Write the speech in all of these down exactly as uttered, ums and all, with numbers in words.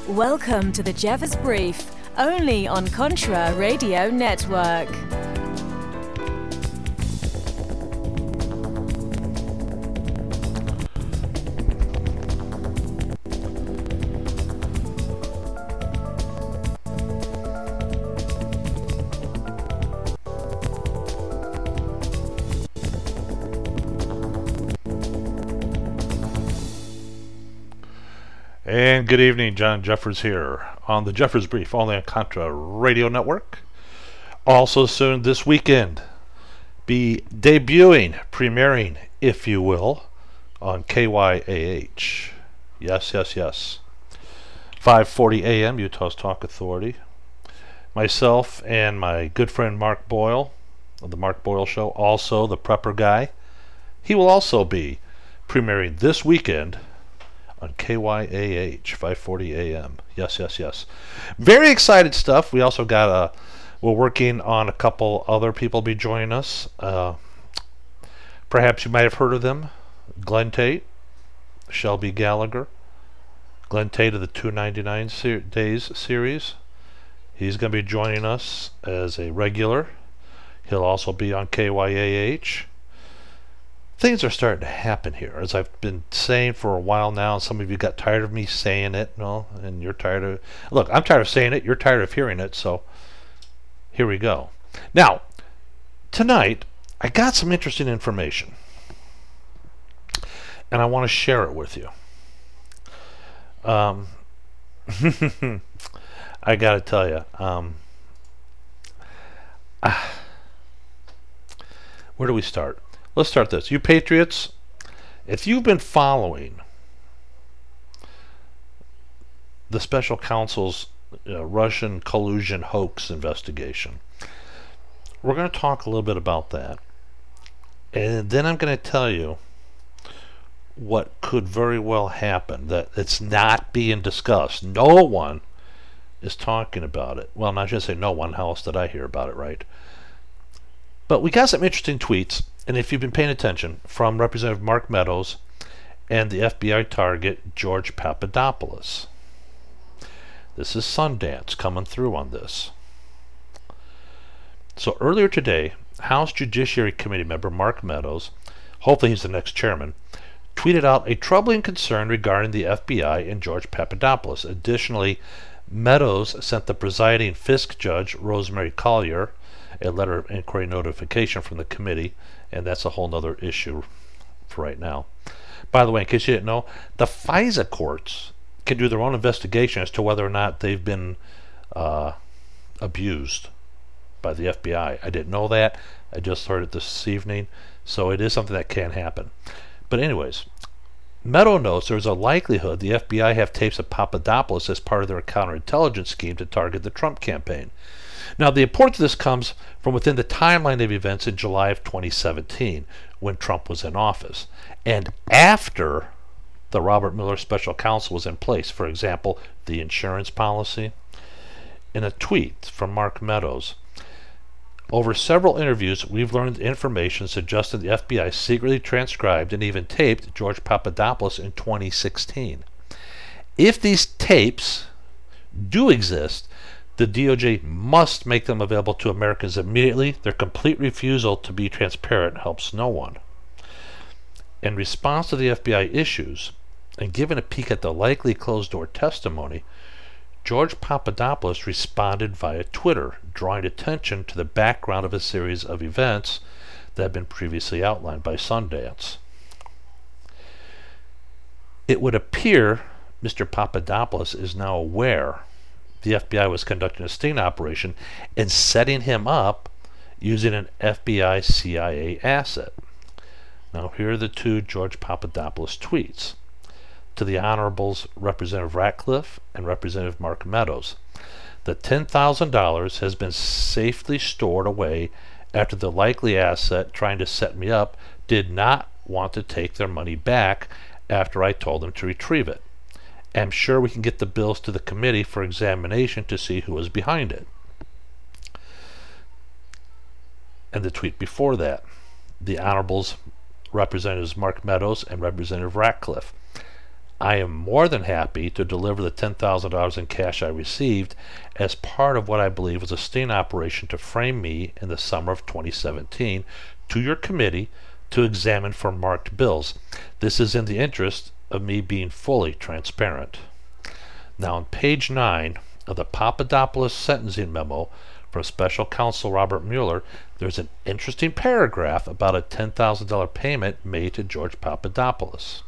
Welcome to the Jeffers Brief, only on Contra Radio Network. And good evening, John Jeffers here on the Jeffers Brief, only on Contra Radio Network. Also soon this weekend, be debuting, premiering, if you will, on K Y A H. Yes, yes, yes. five forty a m, Utah's Talk Authority. Myself and my good friend Mark Boyle of the Mark Boyle Show, also the Prepper Guy. He will also be premiering this weekend on K Y A H, five forty a m. Yes, yes, yes. Very excited stuff. We also got a, we're working on a couple other people be joining us. Uh, perhaps you might have heard of them. Glenn Tate, Shelby Gallagher. Glenn Tate of the two ninety-nine ser- Days series. He's going to be joining us as a regular. He'll also be on K Y A H. Things are starting to happen here, as I've been saying for a while now, and some of you got tired of me saying it, no, and you're tired of... Look, I'm tired of saying it, you're tired of hearing it, so here we go. Now, tonight, I got some interesting information, and I want to share it with you. Um, I got to tell you, um, ah, where do we start? Let's start this. You Patriots, if you've been following the special counsel's uh, Russian collusion hoax investigation, we're going to talk a little bit about that. And then I'm going to tell you what could very well happen, that it's not being discussed. No one is talking about it. Well, not just say no one. How else did I hear about it, right? But we got some interesting tweets, and if you've been paying attention, from Representative Mark Meadows and the F B I target George Papadopoulos. This is Sundance coming through on this. So earlier today, House Judiciary Committee member Mark Meadows, hopefully he's the next chairman, tweeted out a troubling concern regarding the F B I and George Papadopoulos. Additionally, Meadows sent the presiding Fisk judge, Rosemary Collier, a letter of inquiry notification from the committee, and that's a whole nother issue for right now. By the way, in case you didn't know, the FISA courts can do their own investigation as to whether or not they've been uh, abused by the F B I. I didn't know that. I just heard it this evening, so it is something that can happen. But anyways, Meadow notes there's a likelihood the F B I have tapes of Papadopoulos as part of their counterintelligence scheme to target the Trump campaign. Now, the importance of this comes from within the timeline of events in July of twenty seventeen, when Trump was in office, and after the Robert Mueller special counsel was in place. For example, the insurance policy. In a tweet from Mark Meadows, over several interviews, we've learned information suggesting the F B I secretly transcribed and even taped George Papadopoulos in twenty sixteen. If these tapes do exist, the D O J must make them available to Americans immediately. Their complete refusal to be transparent helps no one. In response to the F B I issues, and given a peek at the likely closed-door testimony, George Papadopoulos responded via Twitter, drawing attention to the background of a series of events that had been previously outlined by Sundance. It would appear Mister Papadopoulos is now aware the F B I was conducting a sting operation and setting him up using an F B I C I A asset. Now, here are the two George Papadopoulos tweets. To the Honorables Representative Ratcliffe and Representative Mark Meadows, the ten thousand dollars has been safely stored away after the likely asset trying to set me up did not want to take their money back after I told them to retrieve it. I'm sure we can get the bills to the committee for examination to see who was behind it. And the tweet before that, the Honorables Representatives Mark Meadows and Representative Ratcliffe. I am more than happy to deliver the ten thousand dollars in cash I received as part of what I believe was a sting operation to frame me in the summer of twenty seventeen to your committee to examine for marked bills. This is in the interest of me being fully transparent. Now on page nine of the Papadopoulos sentencing memo from Special Counsel Robert Mueller, there's an interesting paragraph about a ten thousand dollars payment made to George Papadopoulos.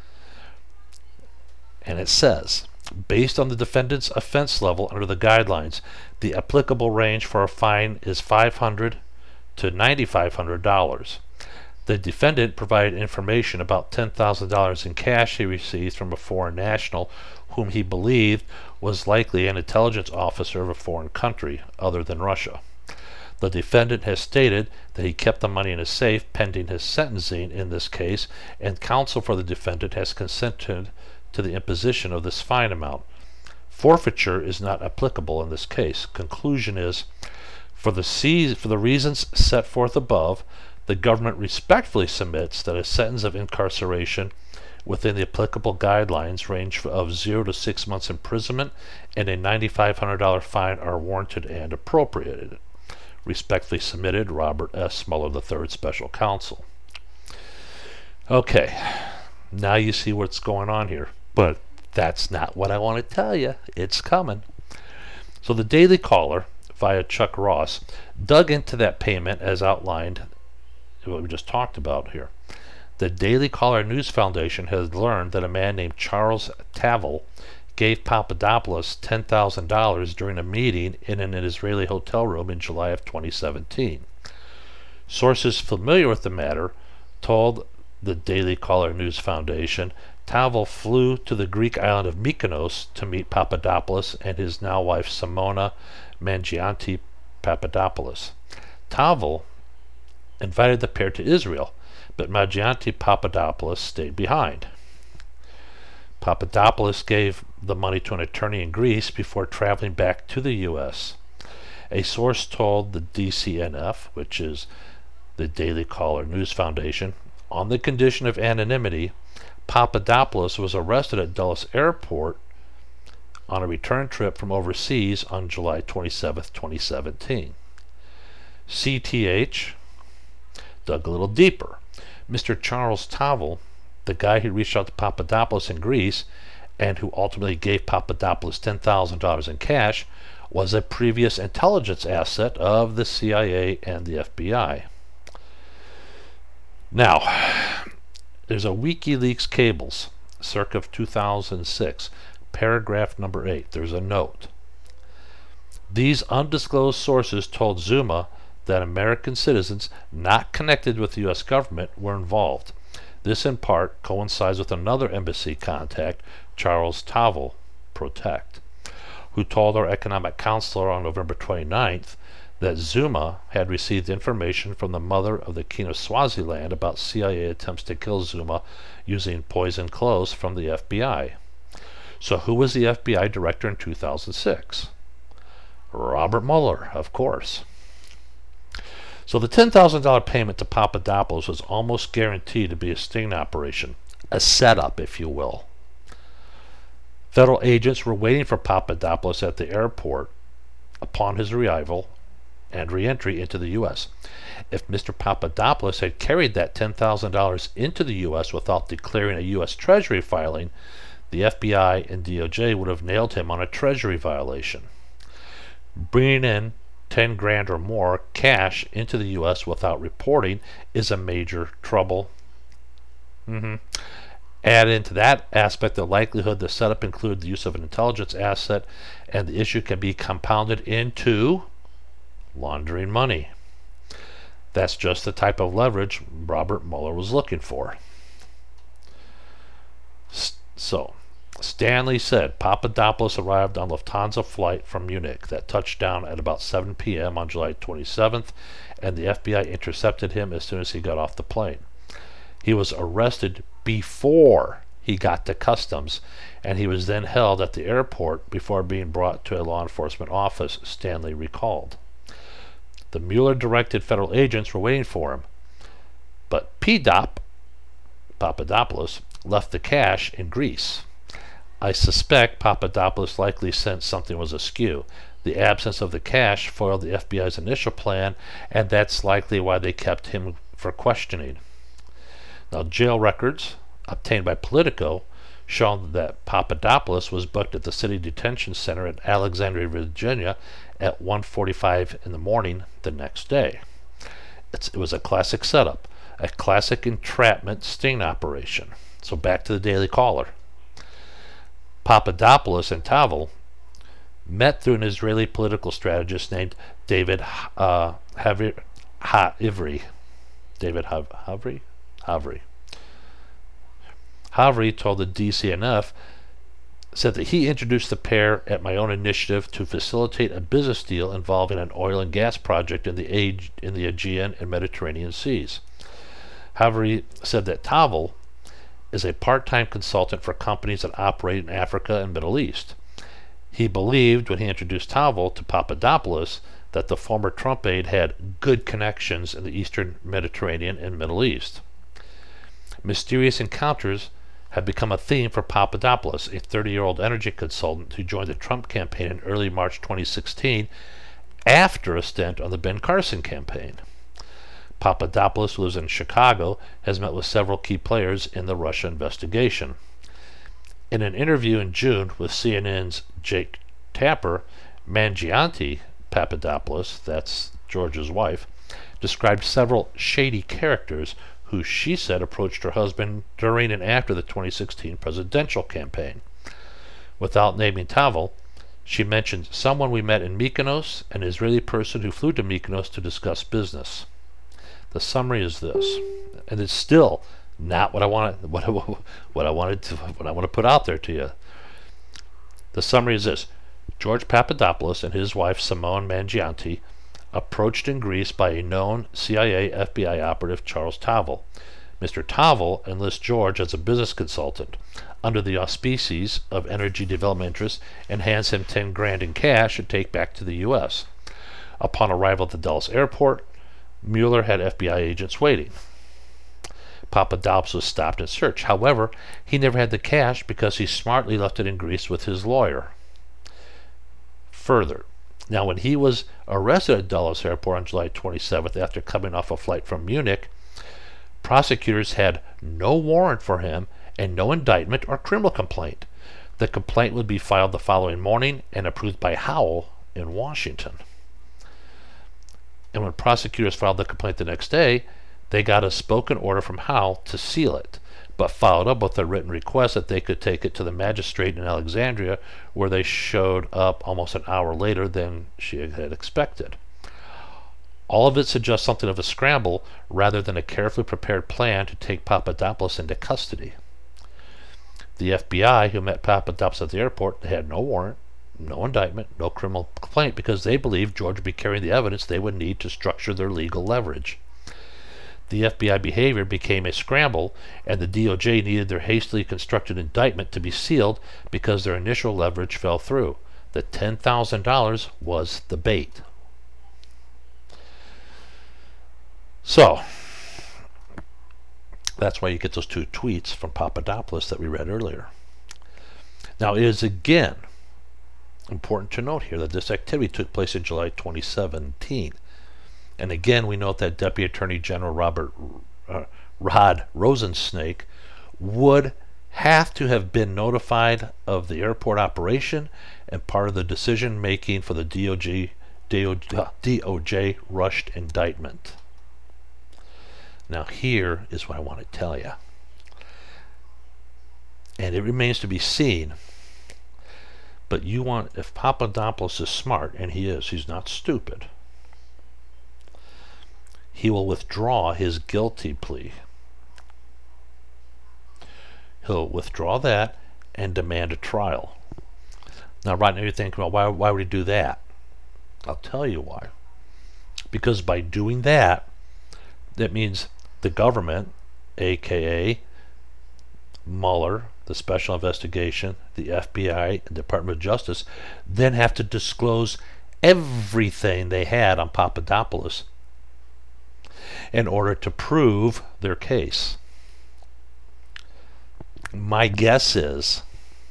And it says, based on the defendant's offense level under the guidelines, the applicable range for a fine is five hundred dollars to nine thousand five hundred dollars. The defendant provided information about ten thousand dollars in cash he received from a foreign national whom he believed was likely an intelligence officer of a foreign country other than Russia. The defendant has stated that he kept the money in a safe pending his sentencing in this case, and counsel for the defendant has consented to the imposition of this fine amount. Forfeiture is not applicable in this case. Conclusion is, for the, se- for the reasons set forth above, the government respectfully submits that a sentence of incarceration within the applicable guidelines range of zero to six months imprisonment and a nine thousand five hundred dollars fine are warranted and appropriated. Respectfully submitted, Robert S. Mueller the third, Special Counsel. Okay, now you see what's going on here. But that's not what I want to tell you. It's coming. So the Daily Caller, via Chuck Ross, dug into that payment as outlined what we just talked about here. The Daily Caller News Foundation has learned that a man named Charles Tavel gave Papadopoulos ten thousand dollars during a meeting in an Israeli hotel room in July of twenty seventeen. Sources familiar with the matter told the Daily Caller News Foundation Tavel flew to the Greek island of Mykonos to meet Papadopoulos and his now wife Simona Mangianti Papadopoulos. Tavel invited the pair to Israel, but Mangianti Papadopoulos stayed behind. Papadopoulos gave the money to an attorney in Greece before traveling back to the U S. A source told the D C N F, which is the Daily Caller News Foundation, on the condition of anonymity, Papadopoulos was arrested at Dulles Airport on a return trip from overseas on July twenty-seventh, twenty seventeen. C T H dug a little deeper. Mister Charles Tavel, the guy who reached out to Papadopoulos in Greece and who ultimately gave Papadopoulos ten thousand dollars in cash, was a previous intelligence asset of the C I A and the F B I. Now, there's a WikiLeaks cables, circa two thousand six, paragraph number eight. There's a note. These undisclosed sources told Zuma that American citizens not connected with the U S government were involved. This in part coincides with another embassy contact, Charles Tavel, Protect, who told our economic counselor on November twenty-ninth that Zuma had received information from the mother of the king of Swaziland about C I A attempts to kill Zuma using poison clothes from the F B I. So who was the F B I director in two thousand six? Robert Mueller, of course. So the ten thousand dollars payment to Papadopoulos was almost guaranteed to be a sting operation, a setup, if you will. Federal agents were waiting for Papadopoulos at the airport upon his arrival and re-entry into the U S. If Mister Papadopoulos had carried that ten thousand dollars into the U S without declaring a U S Treasury filing, the F B I and D O J would have nailed him on a Treasury violation. Bringing in ten grand or more cash into the U S without reporting is a major trouble. Mm-hmm. Add into that aspect the likelihood the setup included the use of an intelligence asset, and the issue can be compounded into laundering money. That's just the type of leverage Robert Mueller was looking for. So, Stanley said Papadopoulos arrived on Lufthansa flight from Munich that touched down at about seven p.m. on July twenty-seventh, and the F B I intercepted him as soon as he got off the plane. He was arrested before he got to customs, and he was then held at the airport before being brought to a law enforcement office, Stanley recalled. The Mueller-directed federal agents were waiting for him, but P D O P, Papadopoulos, left the cash in Greece. I suspect Papadopoulos likely sensed something was askew. The absence of the cash foiled the F B I's initial plan, and that's likely why they kept him for questioning. Now, jail records obtained by Politico show that Papadopoulos was booked at the city detention center at Alexandria, Virginia at one forty-five in the morning the next day. It's, it was a classic setup, a classic entrapment sting operation. So back to the Daily Caller. Papadopoulos and Tavel met through an Israeli political strategist named David uh, Havri, ha, Ivri. David Hav, Havri? Havri. Havri told the D C N F, said that he introduced the pair at my own initiative to facilitate a business deal involving an oil and gas project in the, age, in the Aegean and Mediterranean seas. Havri said that Tavel is a part-time consultant for companies that operate in Africa and Middle East. He believed when he introduced Tavel to Papadopoulos that the former Trump aide had good connections in the Eastern Mediterranean and Middle East. Mysterious encounters have become a theme for Papadopoulos, a thirty-year-old energy consultant who joined the Trump campaign in early March twenty sixteen after a stint on the Ben Carson campaign. Papadopoulos, who lives in Chicago, has met with several key players in the Russia investigation. In an interview in June with C N N's Jake Tapper, Mangianti Papadopoulos, that's George's wife, described several shady characters who she said approached her husband during and after the twenty sixteen presidential campaign. Without naming Tavel, she mentioned someone we met in Mykonos, an Israeli person who flew to Mykonos to discuss business. The summary is this, and it's still not what I wanted, what I, what I wanted to, what I want to put out there to you. The summary is this: George Papadopoulos and his wife Simone Mangianti approached in Greece by a known C I A F B I operative, Charles Tavel. Mister Tavel enlists George as a business consultant under the auspices of energy development interests and hands him ten grand in cash to take back to the U S. Upon arrival at the Dulles airport, Mueller had F B I agents waiting. Papadopoulos was stopped and searched. However, he never had the cash because he smartly left it in Greece with his lawyer. Further, now when he was arrested at Dulles Airport on July twenty-seventh after coming off a flight from Munich, prosecutors had no warrant for him and no indictment or criminal complaint. The complaint would be filed the following morning and approved by Howell in Washington. And when prosecutors filed the complaint the next day, they got a spoken order from Howell to seal it, but followed up with a written request that they could take it to the magistrate in Alexandria, where they showed up almost an hour later than she had expected. All of it suggests something of a scramble rather than a carefully prepared plan to take Papadopoulos into custody. The F B I, who met Papadopoulos at the airport, they had no warrant, no indictment, no criminal complaint, because they believed George would be carrying the evidence they would need to structure their legal leverage. The F B I behavior became a scramble, and the D O J needed their hastily constructed indictment to be sealed because their initial leverage fell through. The ten thousand dollars was the bait. So, that's why you get those two tweets from Papadopoulos that we read earlier. Now, it is again important to note here that this activity took place in July twenty seventeen. And again, we note that Deputy Attorney General Robert uh, Rod Rosensnake would have to have been notified of the airport operation and part of the decision making for the D O J, D O J, D O J rushed indictment. Now, here is what I want to tell you. And it remains to be seen. But you want, if Papadopoulos is smart, and he is, he's not stupid, he will withdraw his guilty plea. He'll withdraw that and demand a trial. Now, right now you're thinking, well, why, why would he do that? I'll tell you why. Because by doing that, that means the government, aka Mueller, the Special Investigation, the F B I, and Department of Justice, then have to disclose everything they had on Papadopoulos in order to prove their case. my guess is,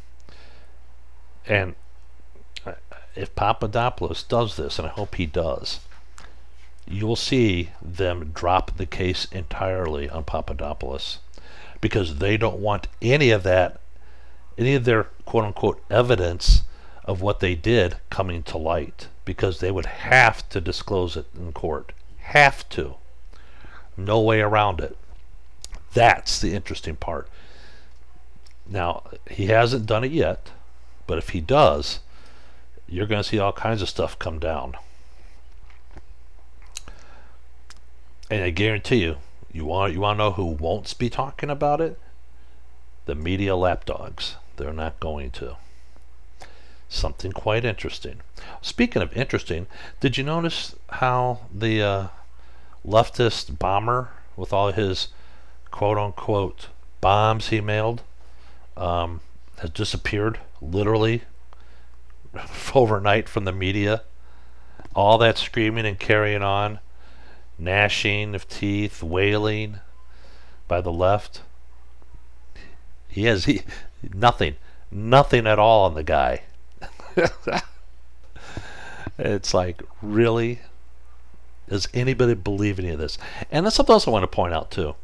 and if Papadopoulos does this, and I hope he does, you'll see them drop the case entirely on Papadopoulos, because they don't want any of that, any of their quote-unquote evidence of what they did coming to light, because they would have to disclose it in court. Have to. No way around it. That's the interesting part. Now, he hasn't done it yet, but if he does, you're going to see all kinds of stuff come down. And I guarantee you, you want you want to know who won't be talking about it? The media lapdogs. They're not going to. Something quite interesting. Speaking of interesting, did you notice how the uh, leftist bomber with all his quote-unquote bombs he mailed um, has disappeared literally overnight from the media? All that screaming and carrying on, gnashing of teeth, wailing by the left. He has he, nothing, nothing at all on the guy. It's like, really? Does anybody believe any of this? And that's something else I want to point out too.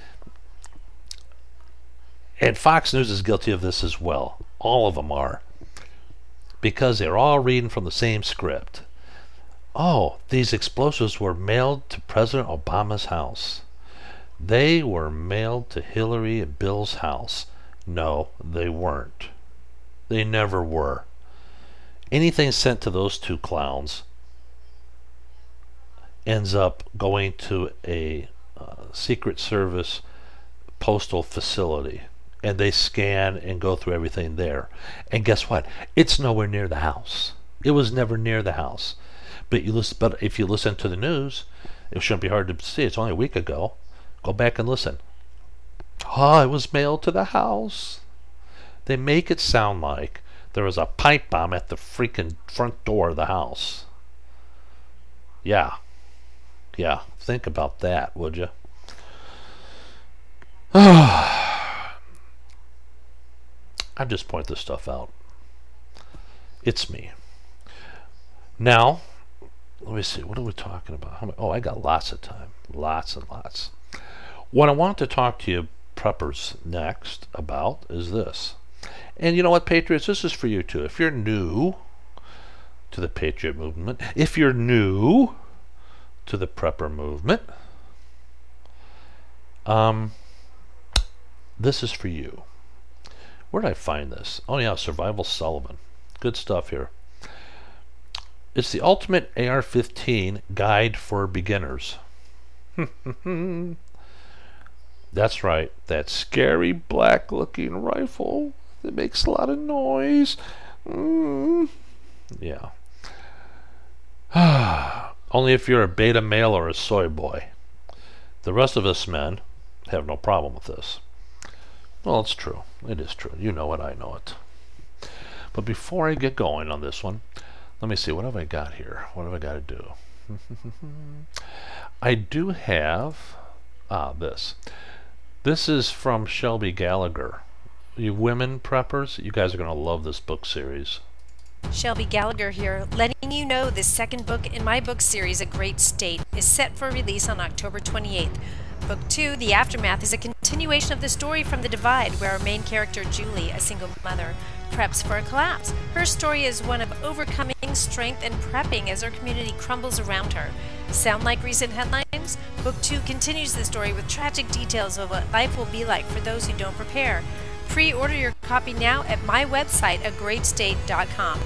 And Fox News is guilty of this as well. All of them are. Because they're all reading from the same script. Oh, these explosives were mailed to President Obama's house. They were mailed to Hillary and Bill's house. No, they weren't. They never were. Anything sent to those two clowns ends up going to a uh, Secret Service postal facility, and they scan and go through everything there. And guess what? It's nowhere near the house. It was never near the house. But you listen, but if you listen to the news, it shouldn't be hard to see. It's only a week ago. Go back and listen. Oh, it was mailed to the house. They make it sound like there was a pipe bomb at the freaking front door of the house. Yeah. Yeah. Think about that, would you? I just point this stuff out. It's me. Now, let me see. What are we talking about? How many, oh, I got lots of time. Lots and lots. What I want to talk to you preppers next about is this. And you know what, Patriots? This is for you too. If you're new to the Patriot movement, if you're new to the prepper movement, um, this is for you. Where did I find this? Oh yeah, Survival Sullivan. Good stuff here. It's the ultimate A R fifteen guide for beginners. That's right, that scary black looking rifle that makes a lot of noise. Mm. Yeah. Only if you're a beta male or a soy boy. The rest of us men have no problem with this. Well, it's true. It is true. You know it, I know it. But before I get going on this one, let me see, what have I got here? What have I got to do? I do have ah this. This is from Shelby Gallagher. You women preppers, you guys are going to love this book series. Shelby Gallagher here, letting you know the second book in my book series, A Great State, is set for release on October twenty-eighth. Book two, The Aftermath, is a continuation of the story from The Divide, where our main character, Julie, a single mother, preps for a collapse. Her story is one of overcoming strength and prepping as her community crumbles around her. Sound like recent headlines? Book two continues the story with tragic details of what life will be like for those who don't prepare. Pre-order your copy now at my website, a great state dot com.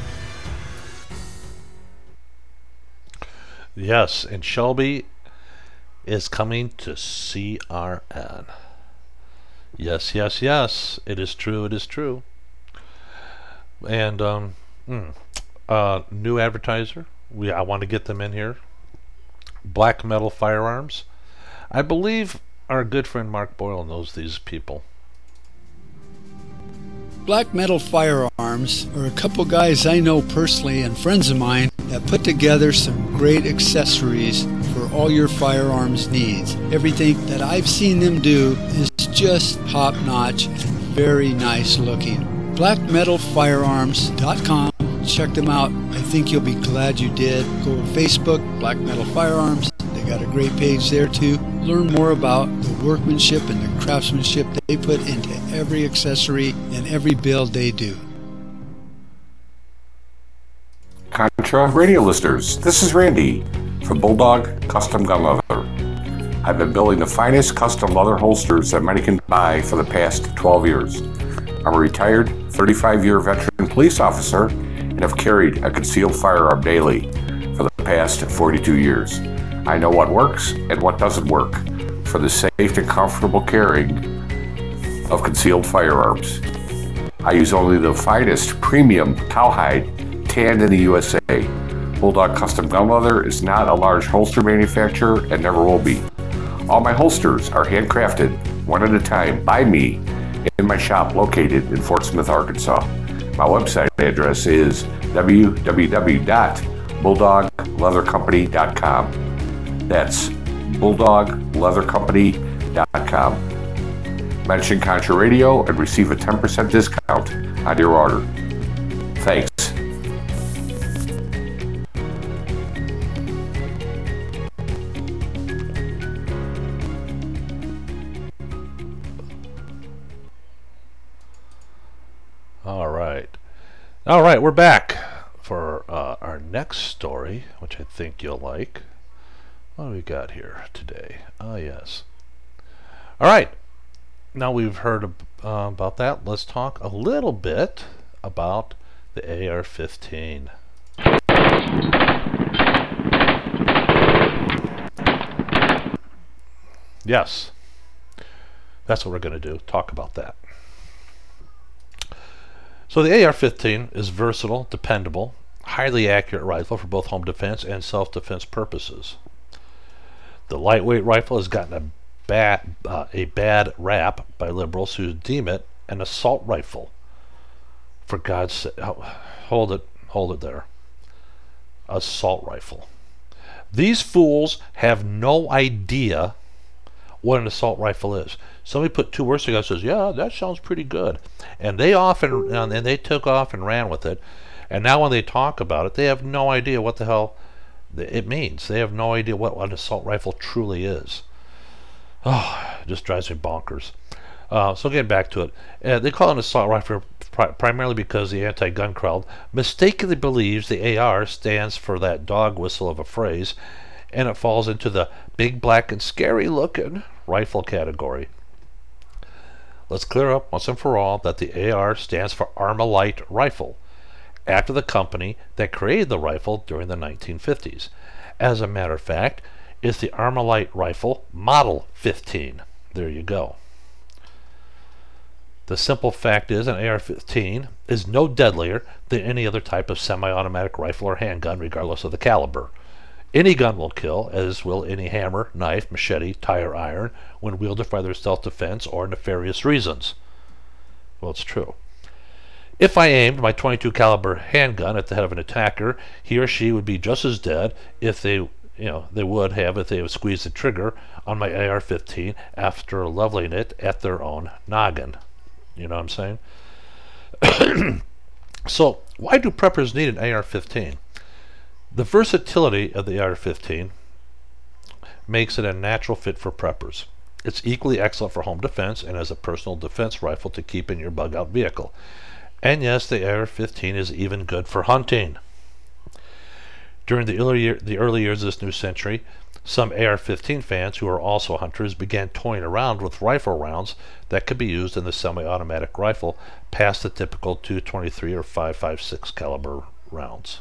Yes, and Shelby is coming to C R N. Yes, yes, yes. It is true, it is true. And um, mm, uh, new advertiser. We I want to get them in here. Black Metal Firearms. I believe our good friend Mark Boyle knows these people. Black Metal Firearms are a couple guys I know personally and friends of mine that put together some great accessories for all your firearms needs. Everything that I've seen them do is just top notch and very nice looking. black metal firearms dot com. Check them out. I think you'll be glad you did. Go to Facebook, Black Metal Firearms. They got a great page there too. Learn more about the workmanship and the craftsmanship they put into every accessory and every build they do. Contra radio listeners, this is Randy from Bulldog Custom Gun Leather. I've been building the finest custom leather holsters that many can buy for the past twelve years. I'm a retired thirty-five-year veteran police officer and have carried a concealed firearm daily for the past forty-two years. I know what works and what doesn't work for the safe and comfortable carrying of concealed firearms. I use only the finest premium cowhide tanned in the U S A. Bulldog Custom Gun Leather is not a large holster manufacturer and never will be. All my holsters are handcrafted one at a time by me in my shop located in Fort Smith, Arkansas. My website address is w w w dot bulldog leather company dot com. That's bulldog leather company dot com. Mention Contra Radio and receive a ten percent discount on your order. Thanks. All right. All right, we're back for uh, our next story, which I think you'll like. What do we got here today? Oh, yes. All right. Now we've heard ab- uh, about that. Let's talk a little bit about the A R fifteen. Yes. That's what we're going to do. Talk about that. So the A R fifteen is versatile, dependable, highly accurate rifle for both home defense and self-defense purposes. The lightweight rifle has gotten a bad, uh, a bad rap by liberals who deem it an assault rifle. For God's sake, hold it, hold it there. Assault rifle. These fools have no idea what an assault rifle is. Somebody put two words together and says, yeah, that sounds pretty good. And they often, and they took off and ran with it. And now when they talk about it, they have no idea what the hell it means. They have no idea what an assault rifle truly is. Oh, it just drives me bonkers. Uh, so getting back to it, uh, they call it an assault rifle pri- primarily because the anti-gun crowd mistakenly believes the A R stands for that dog whistle of a phrase, and it falls into the big, black, and scary-looking rifle category. Let's clear up once and for all that the A R stands for Armalite Rifle, after the company that created the rifle during the nineteen fifties. As a matter of fact, it's the Armalite Rifle Model fifteen. There you go. The simple fact is an A R fifteen is no deadlier than any other type of semi-automatic rifle or handgun, regardless of the caliber. Any gun will kill, as will any hammer, knife, machete, tire iron, when wielded for either self-defense or nefarious reasons. Well, it's true. If I aimed my twenty-two caliber handgun at the head of an attacker, he or she would be just as dead if they, you know, they would have if they would squeeze the trigger on my A R fifteen after leveling it at their own noggin. You know what I'm saying? So, why do preppers need an A R fifteen? The versatility of the A R fifteen makes it a natural fit for preppers. It's equally excellent for home defense and as a personal defense rifle to keep in your bug-out vehicle. And yes, the A R fifteen is even good for hunting. During the early, year, the early years of this new century, some A R fifteen fans who are also hunters began toying around with rifle rounds that could be used in the semi-automatic rifle past the typical two twenty-three or five five six caliber rounds.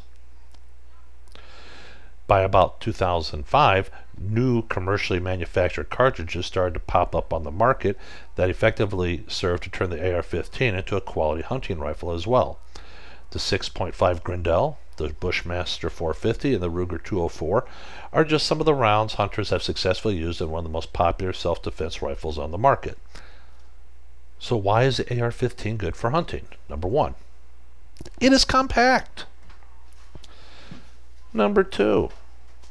By about two thousand five, new commercially manufactured cartridges started to pop up on the market that effectively served to turn the A R fifteen into a quality hunting rifle as well. The six point five Grendel, the Bushmaster four fifty, and the Ruger two oh four are just some of the rounds hunters have successfully used in one of the most popular self-defense rifles on the market. So why is the A R fifteen good for hunting? Number one, it is compact. Number two,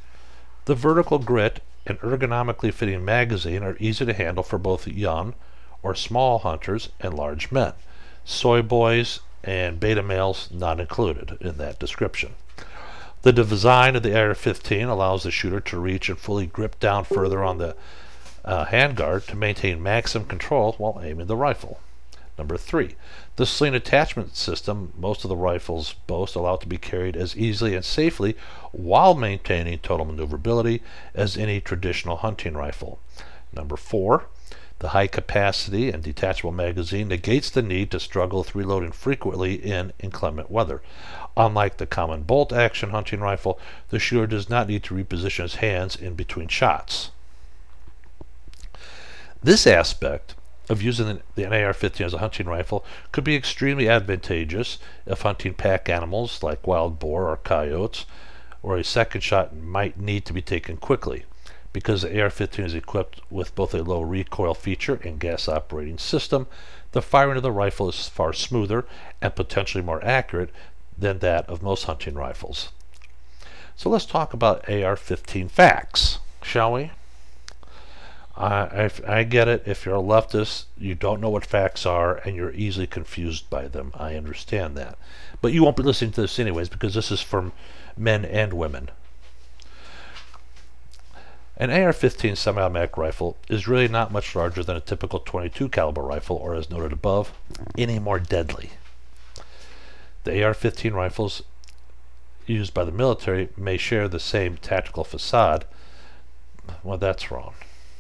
the vertical grit and ergonomically fitting magazine are easy to handle for both young or small hunters and large men. Soy boys and beta males not included in that description. The design of the A R fifteen allows the shooter to reach and fully grip down further on the uh, handguard to maintain maximum control while aiming the rifle. Number three, the sling attachment system most of the rifles boast allow it to be carried as easily and safely while maintaining total maneuverability as any traditional hunting rifle. Number four, the high capacity and detachable magazine negates the need to struggle with reloading frequently in inclement weather. Unlike the common bolt-action hunting rifle, the shooter does not need to reposition his hands in between shots. This aspect of using the A R fifteen as a hunting rifle could be extremely advantageous if hunting pack animals like wild boar or coyotes, where a second shot might need to be taken quickly. Because the A R fifteen is equipped with both a low recoil feature and gas operating system, the firing of the rifle is far smoother and potentially more accurate than that of most hunting rifles. So let's talk about A R fifteen facts, shall we? I, I, I get it. If you're a leftist, you don't know what facts are and you're easily confused by them. I understand that. But you won't be listening to this anyways because this is for men and women. An A R fifteen semi-automatic rifle is really not much larger than a typical twenty-two caliber rifle, or as noted above, any more deadly. The A R fifteen rifles used by the military may share the same tactical facade. Well, that's wrong.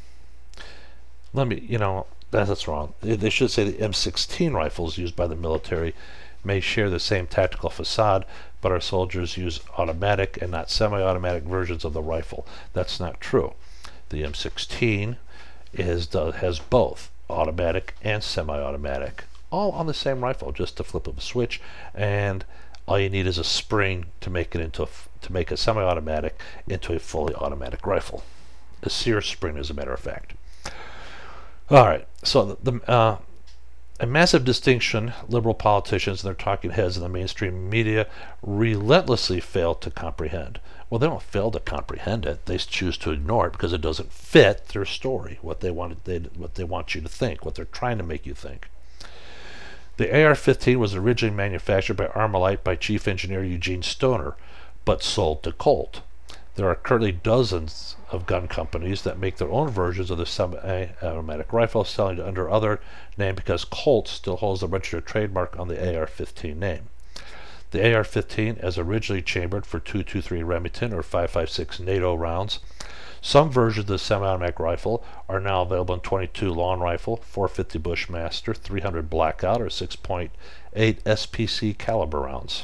Let me, you know, that, that's wrong. They should say the M sixteen rifles used by the military may share the same tactical facade, but our soldiers use automatic and not semi-automatic versions of the rifle. That's not true. The M sixteen is does, has both automatic and semi-automatic, all on the same rifle, just to flip of a switch, and all you need is a spring to make it into a, to make a semi-automatic into a fully automatic rifle. A Sears spring, as a matter of fact. All right, so the, the uh, a massive distinction liberal politicians and their talking heads in the mainstream media relentlessly fail to comprehend. Well, they don't fail to comprehend it. They choose to ignore it because it doesn't fit their story, what they want, they, what they want you to think, what they're trying to make you think. The A R fifteen was originally manufactured by Armalite by Chief Engineer Eugene Stoner, but sold to Colt. There are currently dozens of gun companies that make their own versions of the semi-automatic rifle, selling under other name because Colt still holds the registered trademark on the A R fifteen name. The A R fifteen is originally chambered for two twenty-three Remington or five five six NATO rounds. Some versions of the semi-automatic rifle are now available in twenty-two Long Rifle, four fifty Bushmaster, three hundred Blackout, or six point eight S P C caliber rounds.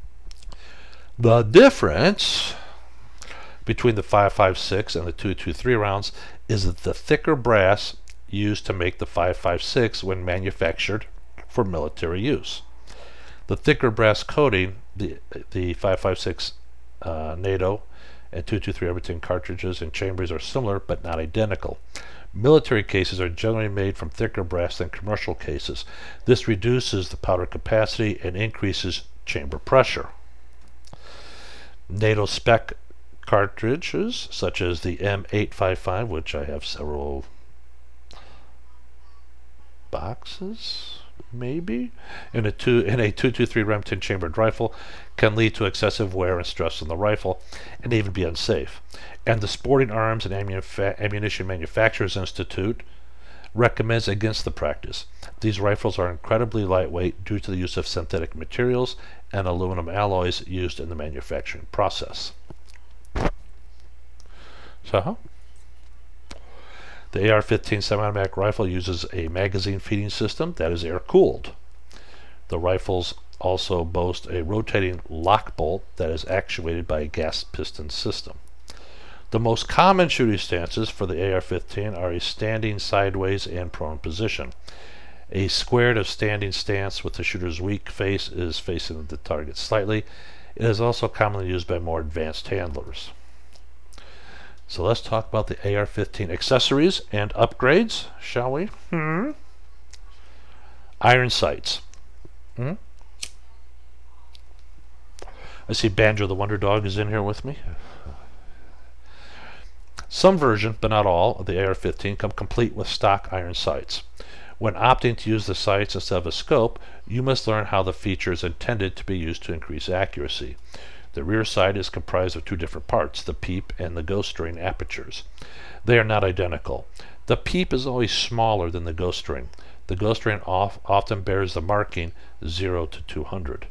The difference between the five five six and the two twenty-three rounds is that the thicker brass used to make the five five six when manufactured for military use. The thicker brass coating, the the five five six uh, NATO and two twenty-three Remington cartridges and chambers are similar but not identical. Military cases are generally made from thicker brass than commercial cases. This reduces the powder capacity and increases chamber pressure. NATO spec cartridges, such as the M eight fifty-five, which I have several boxes, maybe, in a two in a two twenty-three Remington chambered rifle, can lead to excessive wear and stress on the rifle, and even be unsafe. And the Sporting Arms and Ammunition Manufacturers Institute recommends against the practice. These rifles are incredibly lightweight due to the use of synthetic materials and aluminum alloys used in the manufacturing process. So, the A R fifteen semi-automatic rifle uses a magazine feeding system that is air-cooled. The rifles also boast a rotating lock bolt that is actuated by a gas piston system. The most common shooting stances for the A R fifteen are a standing, sideways, and prone position. A squared or standing stance with the shooter's weak face is facing the target slightly. It is also commonly used by more advanced handlers. So let's talk about the A R fifteen accessories and upgrades, shall we? Hmm. Iron sights. Hmm. I see Banjo the Wonder Dog is in here with me. Some version, but not all, of the A R fifteen come complete with stock iron sights. When opting to use the sights instead of a scope, you must learn how the feature is intended to be used to increase accuracy. The rear sight is comprised of two different parts, the peep and the ghost ring apertures. They are not identical. The peep is always smaller than the ghost ring. The ghost ring off, often bears the marking zero to two hundred.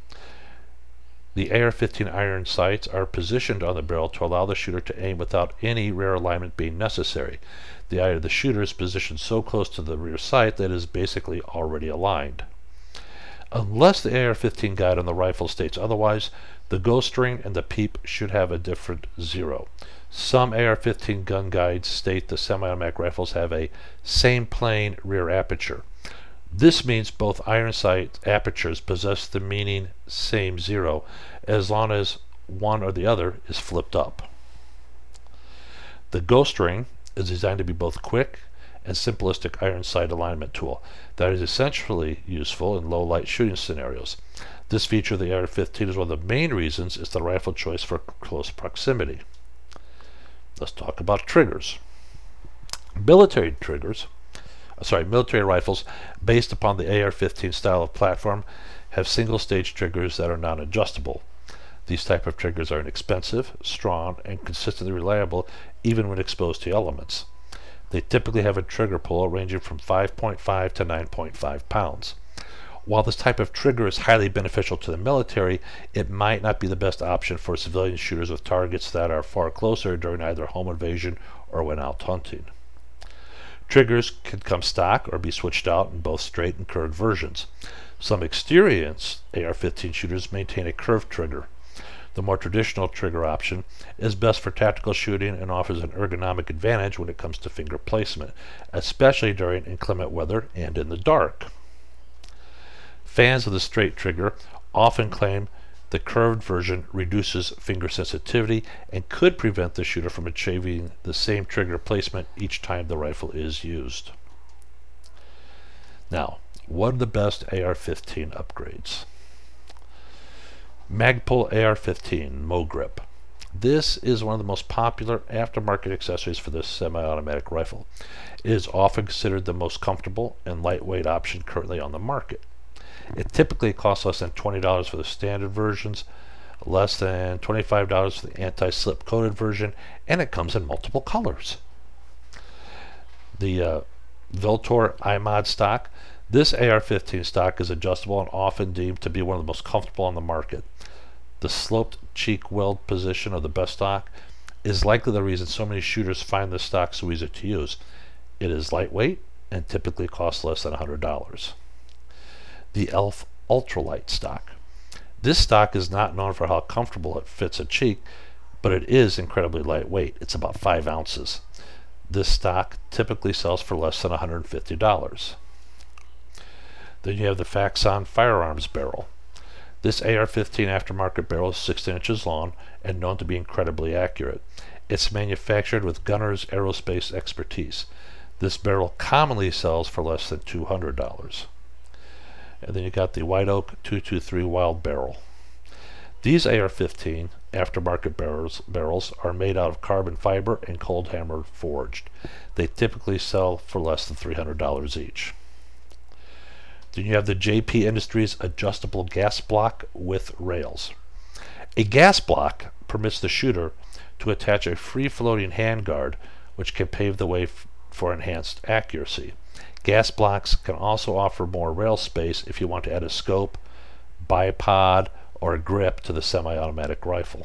The A R fifteen iron sights are positioned on the barrel to allow the shooter to aim without any rear alignment being necessary. The eye of the shooter is positioned so close to the rear sight that it is basically already aligned. Unless the A R fifteen guide on the rifle states otherwise, the ghost ring and the peep should have a different zero. Some A R fifteen gun guides state the semi-automatic rifles have a same plane rear aperture. This means both iron sight apertures possess the meaning same zero, as long as one or the other is flipped up. The ghost ring is designed to be both quick and simplistic iron sight alignment tool that is essentially useful in low light shooting scenarios. This feature of the A R fifteen is one of the main reasons it's the rifle choice for close proximity. Let's talk about triggers. Military triggers, sorry, military rifles based upon the A R fifteen style of platform have single stage triggers that are non-adjustable. These type of triggers are inexpensive, strong, and consistently reliable even when exposed to elements. They typically have a trigger pull ranging from five point five to nine point five pounds. While this type of trigger is highly beneficial to the military, it might not be the best option for civilian shooters with targets that are far closer during either home invasion or when out hunting. Triggers can come stock or be switched out in both straight and curved versions. Some experienced A R fifteen shooters maintain a curved trigger. The more traditional trigger option is best for tactical shooting and offers an ergonomic advantage when it comes to finger placement, especially during inclement weather and in the dark. Fans of the straight trigger often claim the curved version reduces finger sensitivity and could prevent the shooter from achieving the same trigger placement each time the rifle is used. Now, what are the best A R fifteen upgrades? Magpul A R fifteen MoGrip. This is one of the most popular aftermarket accessories for this semi-automatic rifle. It is often considered the most comfortable and lightweight option currently on the market. It typically costs less than twenty dollars for the standard versions, less than twenty-five dollars for the anti-slip coated version, and it comes in multiple colors. The uh, Viltor iMod stock. This A R fifteen stock is adjustable and often deemed to be one of the most comfortable on the market. The sloped cheek weld position of the best stock is likely the reason so many shooters find this stock so easy to use. It is lightweight and typically costs less than one hundred dollars. The Elf Ultralight stock. This stock is not known for how comfortable it fits a cheek, but it is incredibly lightweight. It's about five ounces. This stock typically sells for less than one hundred fifty dollars. Then you have the Faxon Firearms Barrel. This A R fifteen aftermarket barrel is sixteen inches long and known to be incredibly accurate. It's manufactured with Gunner's aerospace expertise. This barrel commonly sells for less than two hundred dollars. And then you got the White Oak two twenty-three Wild Barrel. These A R fifteen aftermarket barrels, barrels are made out of carbon fiber and cold hammer forged. They typically sell for less than three hundred dollars each. Then you have the J P Industries adjustable gas block with rails. A gas block permits the shooter to attach a free-floating handguard, which can pave the way f- for enhanced accuracy. Gas blocks can also offer more rail space if you want to add a scope, bipod, or a grip to the semi-automatic rifle.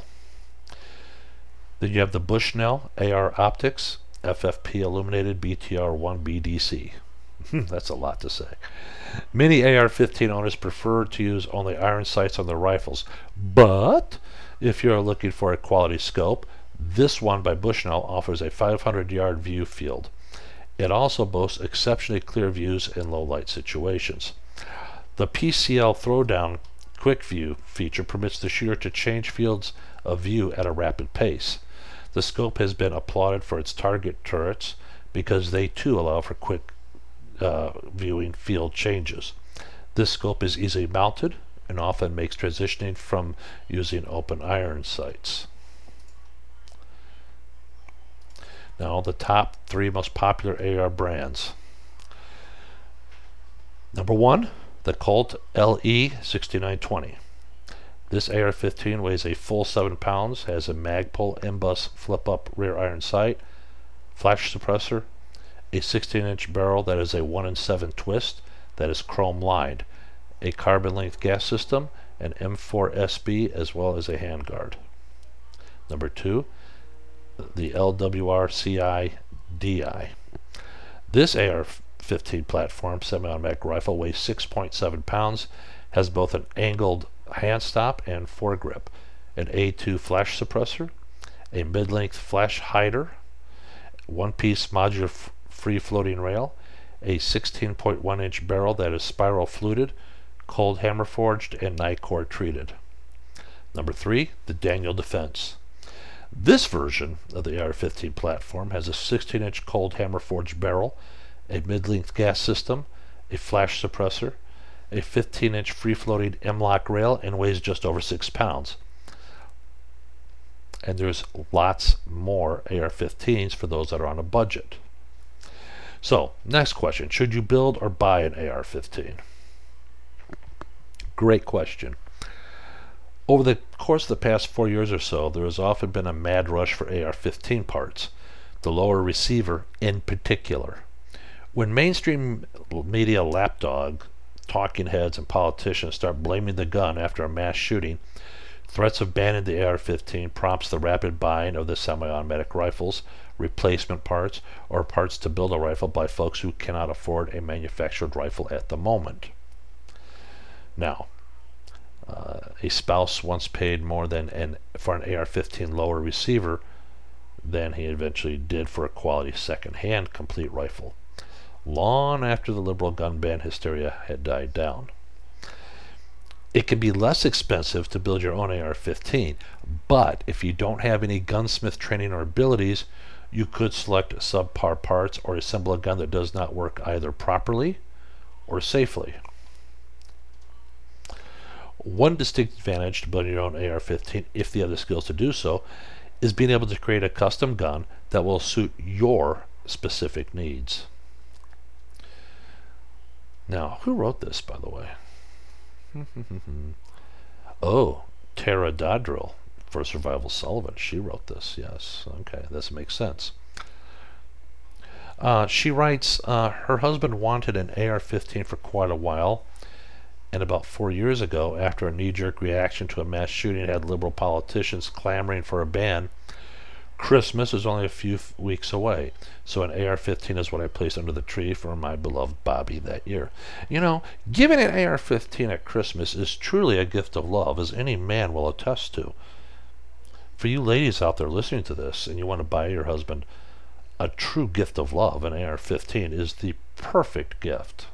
Then you have the Bushnell A R Optics F F P Illuminated B T R one B D C. That's a lot to say. Many A R fifteen owners prefer to use only iron sights on their rifles, but if you are looking for a quality scope, this one by Bushnell offers a five hundred yard view field. It also boasts exceptionally clear views in low light situations. The P C L Throwdown Quick View feature permits the shooter to change fields of view at a rapid pace. The scope has been applauded for its target turrets because they too allow for quick uh, viewing field changes. This scope is easily mounted and often makes transitioning from using open iron sights. Now, the top three most popular A R brands. Number one, the Colt L E sixty-nine twenty. This A R fifteen weighs a full seven pounds, has a Magpul M-Bus flip-up rear iron sight, flash suppressor, a sixteen inch barrel that is a one in seven twist that is chrome lined, a carbon length gas system, an M four S B, as well as a handguard. Number two, the L W R C I D I. This A R fifteen platform semi-automatic rifle weighs six point seven pounds, has both an angled hand stop and foregrip, an A two flash suppressor, a mid-length flash hider, one-piece modular f- free floating rail, a sixteen point one inch barrel that is spiral fluted, cold hammer forged, and Nicor treated. Number three, the Daniel Defense. This version of the A R fifteen platform has a sixteen inch cold hammer forged barrel, a mid-length gas system, a flash suppressor, a fifteen inch free-floating M-LOK rail, and weighs just over six pounds. And there's lots more A R fifteens for those that are on a budget. So, next question. Should you build or buy an A R fifteen? Great question. Over the course of the past four years or so, there has often been a mad rush for A R fifteen parts, the lower receiver in particular. When mainstream media lapdog, talking heads, and politicians start blaming the gun after a mass shooting, threats of banning the A R fifteen prompts the rapid buying of the semi-automatic rifles, replacement parts, or parts to build a rifle by folks who cannot afford a manufactured rifle at the moment. Now, uh, a spouse once paid more than an, for an A R fifteen lower receiver than he eventually did for a quality second-hand complete rifle, long after the liberal gun ban hysteria had died down. It can be less expensive to build your own A R fifteen, but if you don't have any gunsmith training or abilities, you could select subpar parts or assemble a gun that does not work either properly or safely. One distinct advantage to building your own A R fifteen, if you have the skills to do so, is being able to create a custom gun that will suit your specific needs. Now, who wrote this, by the way? Oh, Tara Dodrill for Survival Sullivan. She wrote this, yes. Okay, this makes sense. Uh, she writes, uh, her husband wanted an A R fifteen for quite a while, and about four years ago, after a knee-jerk reaction to a mass shooting had liberal politicians clamoring for a ban, Christmas is only a few f- weeks away, so an A R fifteen is what I placed under the tree for my beloved Bobby that year. You know, giving an A R fifteen at Christmas is truly a gift of love, as any man will attest to. For you ladies out there listening to this, and you want to buy your husband a true gift of love, an A R fifteen is the perfect gift.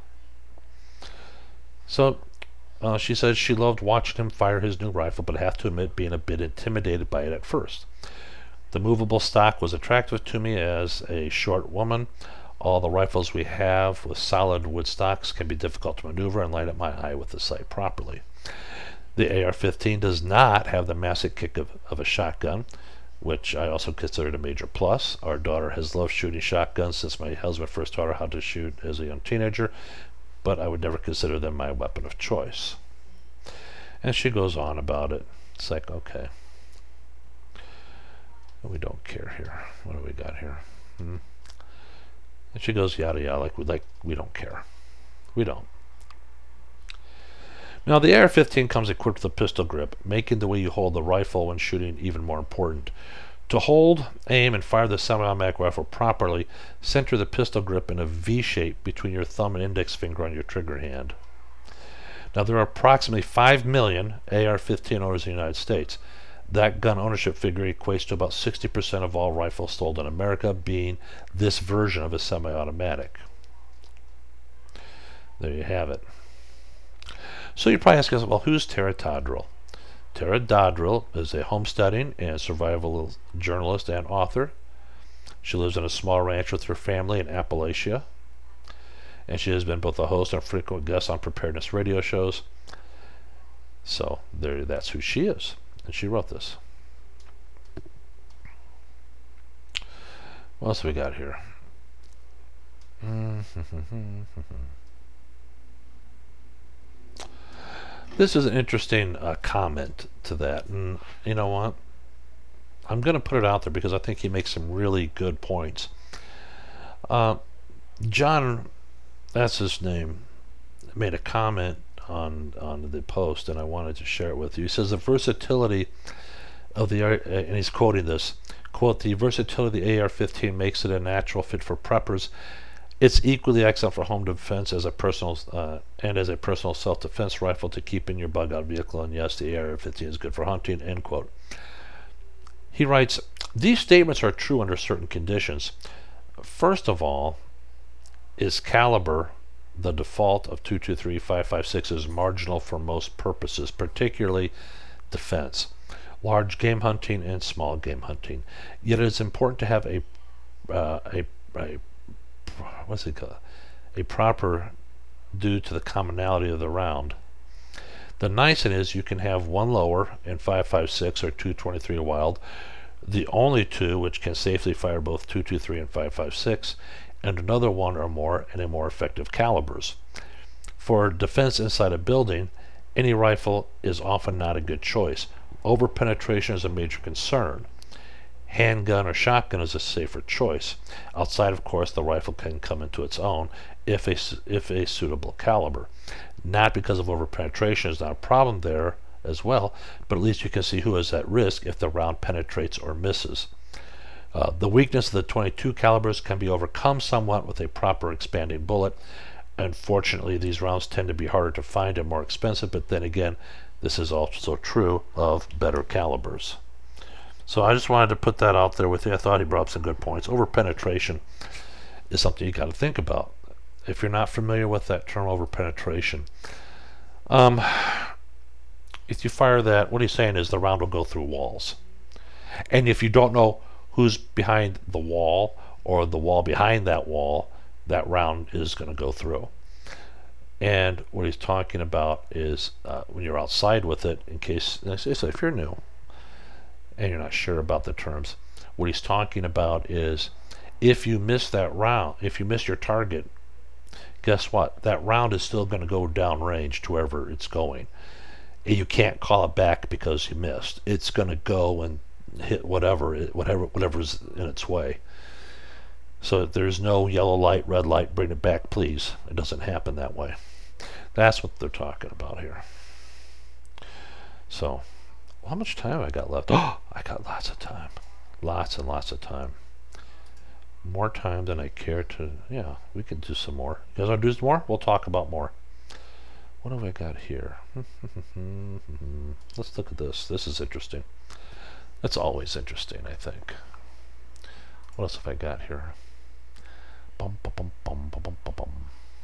So, uh, she says she loved watching him fire his new rifle, but I have to admit being a bit intimidated by it at first. The movable stock was attractive to me as a short woman. All the rifles we have with solid wood stocks can be difficult to maneuver and light up my eye with the sight properly. The A R fifteen does not have the massive kick of, of a shotgun, which I also considered a major plus. Our daughter has loved shooting shotguns since my husband first taught her how to shoot as a young teenager, but I would never consider them my weapon of choice. And she goes on about it. It's like, okay. We don't care here. What do we got here? Hmm. And she goes yada yada like we like we don't care. We don't. Now the A R fifteen comes equipped with a pistol grip, making the way you hold the rifle when shooting even more important. To hold, aim, and fire the semi-automatic rifle properly, center the pistol grip in a V shape between your thumb and index finger on your trigger hand. Now there are approximately five million A R fifteen owners in the United States. That gun ownership figure equates to about sixty percent of all rifles sold in America being this version of a semi-automatic. There you have it. So you probably ask yourself, well, who's Tara Dodrill? Tara Dodrill is a homesteading and survival journalist and author. She lives in a small ranch with her family in Appalachia, and she has been both a host and frequent guest on preparedness radio shows. So there, that's who she is. And she wrote this. What else have we got here? This is an interesting uh, comment to that, and you know what? I'm going to put it out there because I think he makes some really good points. Uh, John, that's his name, made a comment on on the post, and I wanted to share it with you. He says the versatility of the, uh, and he's quoting this, quote, the versatility of the A R fifteen makes it a natural fit for preppers. It's equally excellent for home defense as a personal uh, and as a personal self-defense rifle to keep in your bug-out vehicle. And yes, the A R fifteen is good for hunting, end quote. He writes, these statements are true under certain conditions. First of all, is caliber the default of two twenty-three, five fifty-six is marginal for most purposes, particularly defense, large game hunting, and small game hunting. Yet it is important to have a uh, a, a what's it called? A proper due to the commonality of the round. The nice thing is you can have one lower in five fifty-six or two twenty-three Wild, the only two which can safely fire both two twenty-three and five fifty-six, and another one or more in a more effective calibers. For defense inside a building, any rifle is often not a good choice. Over-penetration is a major concern. Handgun or shotgun is a safer choice. Outside, of course, the rifle can come into its own if a, if a suitable caliber. Not because of over-penetration is not a problem there as well, but at least you can see who is at risk if the round penetrates or misses. Uh, the weakness of the twenty-two calibers can be overcome somewhat with a proper expanding bullet. Unfortunately, these rounds tend to be harder to find and more expensive, but then again, this is also true of better calibers. So I just wanted to put that out there with you. I thought he brought up some good points. Over-penetration is something you got to think about. If you're not familiar with that term, over-penetration, um, if you fire that, what he's saying is the round will go through walls. And if you don't know who's behind the wall or the wall behind that wall, that round is going to go through. And what he's talking about is uh, when you're outside with it, in case, so if you're new and you're not sure about the terms, what he's talking about is if you miss that round, if you miss your target, guess what? That round is still going to go downrange to wherever it's going. And you can't call it back because you missed. It's going to go and hit whatever whatever whatever's in its way. So there's no yellow light, red light, bring it back please. It doesn't happen that way. That's what they're talking about here. So how much time have I got left? Oh, I got lots of time. Lots and lots of time. More time than I care to. Yeah, we can do some more. You guys want to do some more? We'll talk about more. What have I got here? Let's look at this. This is interesting. That's always interesting, I think. What else have I got here? Bum, bum, bum, bum, bum, bum, bum.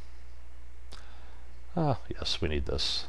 Ah, yes, we need this.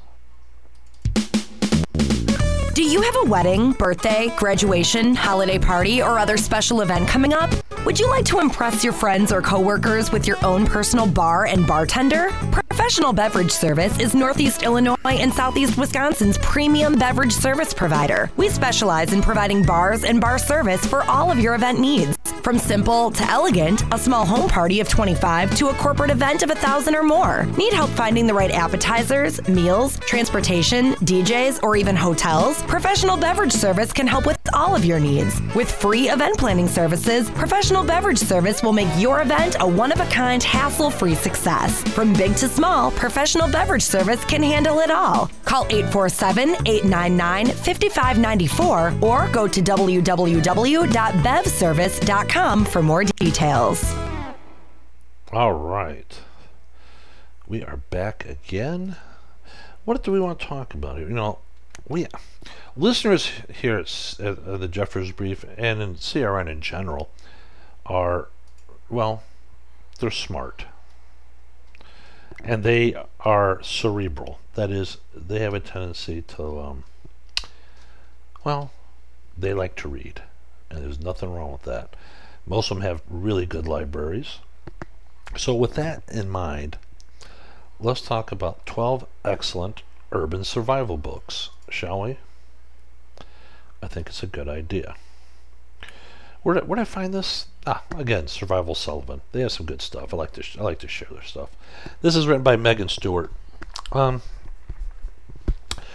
Do you have a wedding, birthday, graduation, holiday party, or other special event coming up? Would you like to impress your friends or coworkers with your own personal bar and bartender? Professional Beverage Service is Northeast Illinois and Southeast Wisconsin's premium beverage service provider. We specialize in providing bars and bar service for all of your event needs. From simple to elegant, a small home party of twenty-five to a corporate event of one thousand or more. Need help finding the right appetizers, meals, transportation, D Js, or even hotels? Professional Beverage Service can help with all of your needs. With free event planning services, Professional Beverage Service will make your event a one-of-a-kind, hassle-free success. From big to small, Professional Beverage Service can handle it all. Call eight four seven, eight nine nine, five five nine four or go to w w w dot bev service dot com for more details. All right. We are back again. What do we want to talk about here? You know, we listeners here at, at the Jeffers Brief and in C R N in general are, well, they're smart. And they are cerebral. That is, they have a tendency to, um, well, they like to read. And there's nothing wrong with that. Most of them have really good libraries. So with that in mind, let's talk about twelve excellent urban survival books, shall we? I think it's a good idea. Where did, where did I find this? Ah, again, Survival Sullivan. They have some good stuff. I like to sh- I like to share their stuff. This is written by Megan Stewart. Um,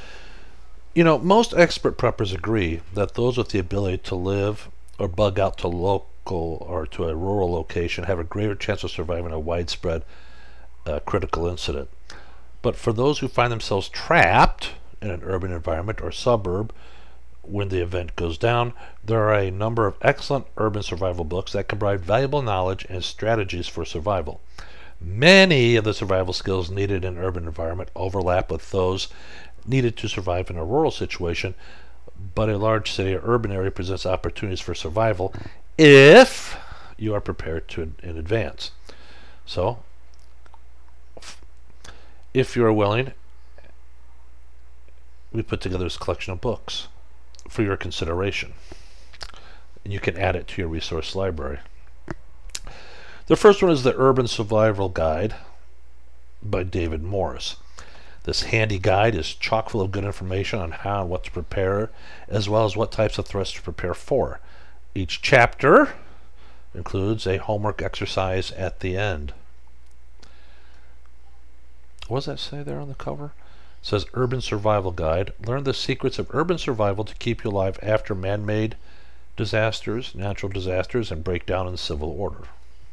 You know, most expert preppers agree that those with the ability to live or bug out to local or to a rural location have a greater chance of surviving a widespread uh, critical incident. But for those who find themselves trapped in an urban environment or suburb when the event goes down, there are a number of excellent urban survival books that can provide valuable knowledge and strategies for survival. Many of the survival skills needed in an urban environment overlap with those needed to survive in a rural situation, but a large city or urban area presents opportunities for survival if you are prepared to in advance. So, if you are willing, we put together this collection of books for your consideration, and you can add it to your resource library. The first one is the Urban Survival Guide by David Morris. This handy guide is chock full of good information on how and what to prepare, as well as what types of threats to prepare for. Each chapter includes a homework exercise at the end. What does that say there on the cover? It says Urban Survival Guide. Learn the secrets of urban survival to keep you alive after man-made disasters, natural disasters, and breakdown in civil order.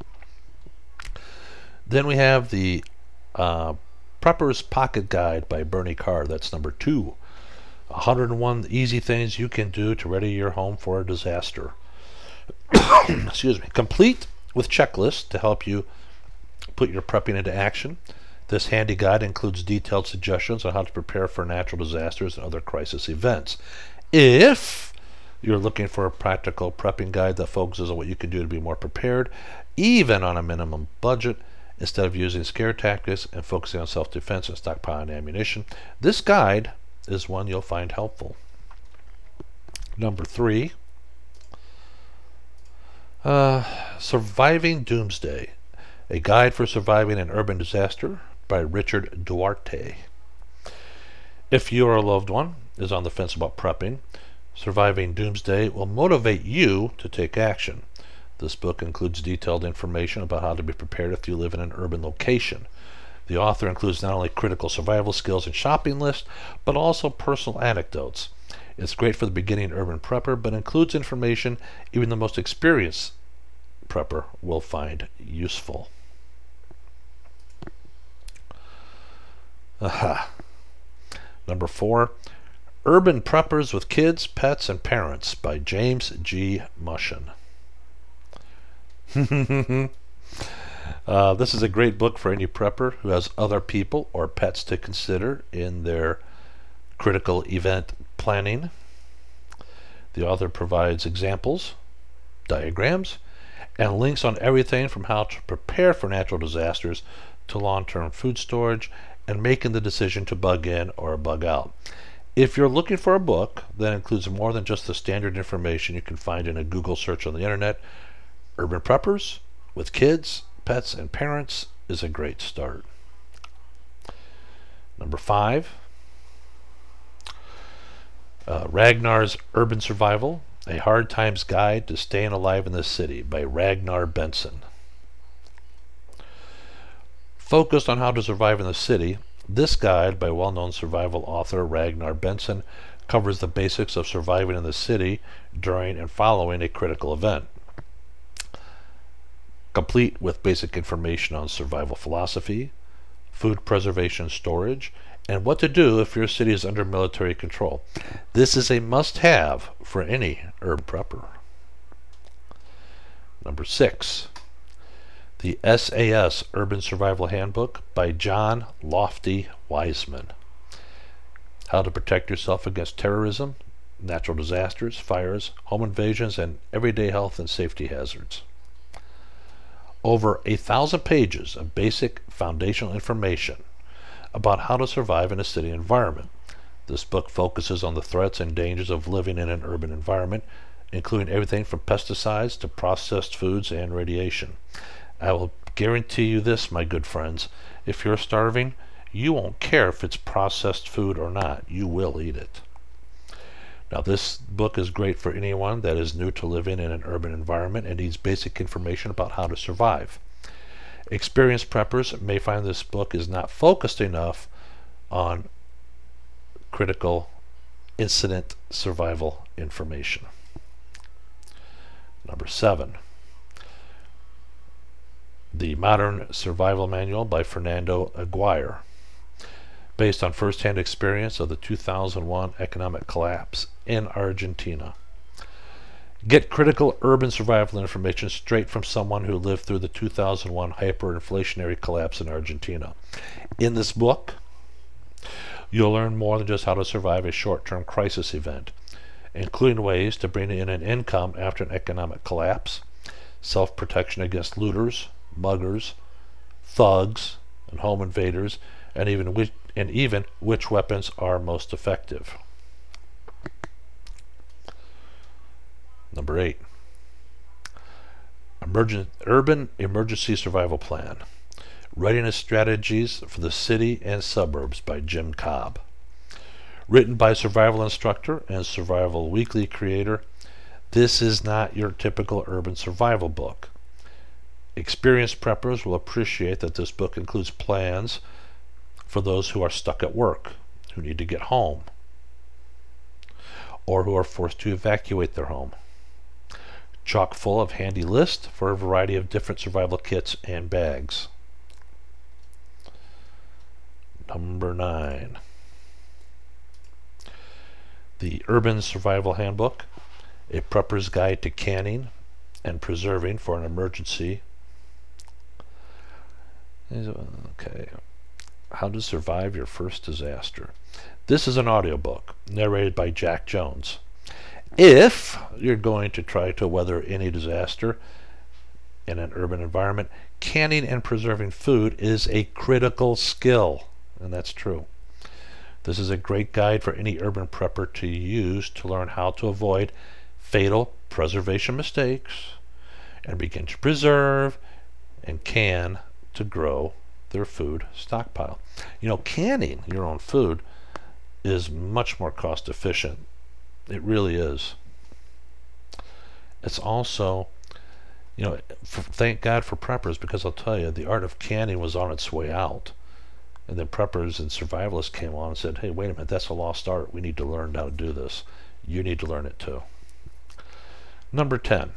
Then we have the uh, Prepper's Pocket Guide by Bernie Carr. That's number two. one hundred one easy things you can do to ready your home for a disaster. Excuse me. Complete with checklists to help you put your prepping into action. This handy guide includes detailed suggestions on how to prepare for natural disasters and other crisis events. If you're looking for a practical prepping guide that focuses on what you can do to be more prepared, even on a minimum budget, instead of using scare tactics and focusing on self-defense and stockpiling ammunition, this guide is one you'll find helpful. Number three, uh, Surviving Doomsday, a guide for surviving an urban disaster by Richard Duarte. If you or a loved one is on the fence about prepping, Surviving Doomsday will motivate you to take action. This book includes detailed information about how to be prepared if you live in an urban location. The author includes not only critical survival skills and shopping lists, but also personal anecdotes. It's great for the beginning urban prepper, but includes information even the most experienced prepper will find useful. Aha. Number four, Urban Preppers with Kids, Pets, and Parents by James G. Mushin. uh, this is a great book for any prepper who has other people or pets to consider in their critical event planning. The author provides examples, diagrams, and links on everything from how to prepare for natural disasters to long-term food storage and making the decision to bug in or bug out. If you're looking for a book that includes more than just the standard information you can find in a Google search on the internet, Urban Preppers with Kids, Pets, and Parents is a great start. Number five, uh, Ragnar's Urban Survival, a Hard Times Guide to Staying Alive in the City by Ragnar Benson. Focused on how to survive in the city, this guide by well-known survival author Ragnar Benson covers the basics of surviving in the city during and following a critical event, complete with basic information on survival philosophy, food preservation storage, and what to do if your city is under military control. This is a must-have for any urban prepper. Number six, the S A S Urban Survival Handbook by John Lofty Wiseman. How to protect yourself against terrorism, natural disasters, fires, home invasions, and everyday health and safety hazards. Over a thousand pages of basic foundational information about how to survive in a city environment. This book focuses on the threats and dangers of living in an urban environment, including everything from pesticides to processed foods and radiation. I will guarantee you this, my good friends, if you're starving, you won't care if it's processed food or not. You will eat it. Now, this book is great for anyone that is new to living in an urban environment and needs basic information about how to survive. Experienced preppers may find this book is not focused enough on critical incident survival information. Number seven, The Modern Survival Manual by Fernando Aguirre, based on first-hand experience of the two thousand one economic collapse in Argentina. Get critical urban survival information straight from someone who lived through the two thousand one hyperinflationary collapse in Argentina. In this book, you'll learn more than just how to survive a short-term crisis event, including ways to bring in an income after an economic collapse, self-protection against looters, muggers, thugs, and home invaders, and even which, and even which weapons are most effective. Number eight, Emergent, Urban Emergency Survival Plan, Readiness Strategies for the City and Suburbs by Jim Cobb. Written by survival instructor and Survival Weekly creator, this is not your typical urban survival book. Experienced preppers will appreciate that this book includes plans for those who are stuck at work, who need to get home, or who are forced to evacuate their home. Chock full of handy lists for a variety of different survival kits and bags. Number nine, The Urban Survival Handbook, A Prepper's Guide to Canning and Preserving for an Emergency. Okay, How to Survive Your First Disaster. This is an audiobook narrated by Jack Jones. If you're going to try to weather any disaster in an urban environment, canning and preserving food is a critical skill, and that's true. This is a great guide for any urban prepper to use to learn how to avoid fatal preservation mistakes and begin to preserve and can to grow their food stockpile. You know, canning your own food is much more cost efficient. It really is. It's also, you know, for, thank God for preppers, because I'll tell you, the art of canning was on its way out. And then preppers and survivalists came on and said, hey, wait a minute, that's a lost art. We need to learn how to do this. You need to learn it too. Number ten,